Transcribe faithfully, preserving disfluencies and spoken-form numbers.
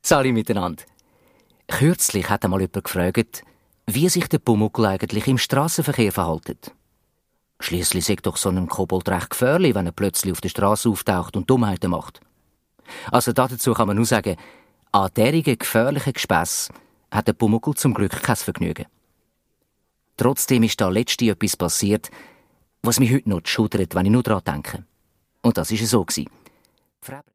Sali miteinander. Kürzlich hat einmal jemand gefragt, wie sich der Pumuckl eigentlich im Strassenverkehr verhält. Schliesslich sei doch so ein Kobold recht gefährlich, wenn er plötzlich auf der Straße auftaucht und Dummheiten macht. Also dazu kann man nur sagen, an derigen gefährlichen Gespäss hat der Pumuckl zum Glück kein Vergnügen. Trotzdem ist da letztens etwas passiert, was mich heute noch schudert, wenn ich nur daran denke. Und das war so.